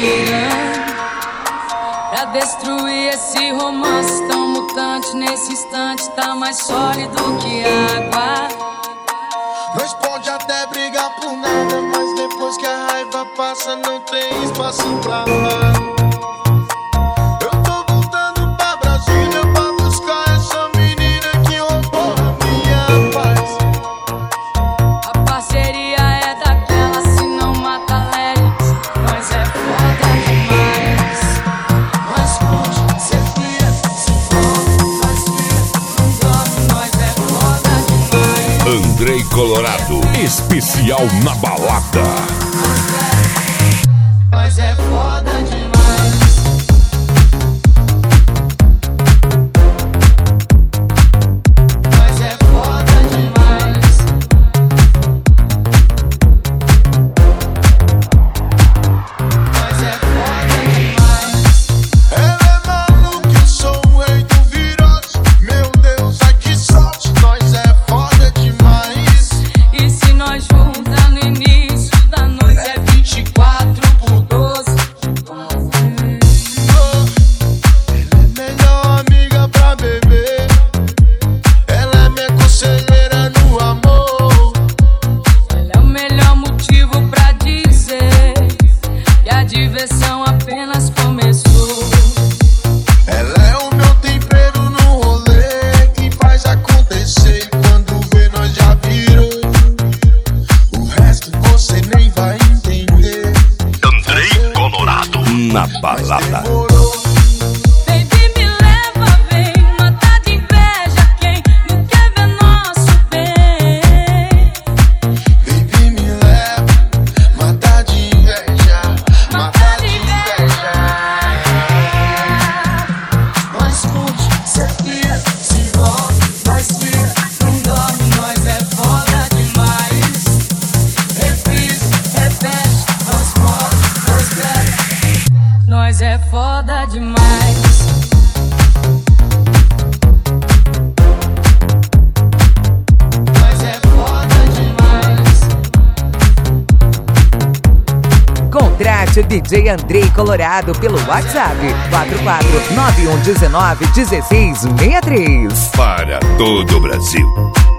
inspirando pra destruir esse romance tão mutante. Nesse instante tá mais sólido que água. Nós pode até brigar por nada, mas depois que a raiva passa não tem espaço pra amar. Eu tô voltando pra Brasília pra buscar essa menina que roubou a minha paz. A parceria é daquela, se não mata Lelis. Nós é foda demais. Nós curte, cê pira, se for, nós pira, não dorme. Nós é foda demais. Andrei Colorado, especial na balada. Nós é foda demais. Nós é foda demais. Nós é foda demais. Ela é maluca, eu sou o rei do virose. Meu Deus, ai que sorte, nós é foda demais. E se nós juntar no início da noite é 24/12. Ela é melhor amiga pra beber. Ela é minha conselheira no amor. Ela é o melhor motivo pra dizer que a diversão apenas começou. Ela é o meu tempero no rolê, que faz acontecer. E quando vê nós já virou. O resto você nem vai entender. Andrei Colorado na balada. Demorou. Baby, me leva, vem matar de inveja quem não quer ver nosso bem. Baby, me leva, matar de inveja, matar de inveja. Nós curte, cê pira, se envolve, nós pira, não dorme, nós é foda demais. Reprise, repete, nós pode, nós bebe. Nós é foda demais. Nós é foda demais. Contrate o DJ Andrei Colorado pelo WhatsApp 44 9119 1663. Para todo o Brasil.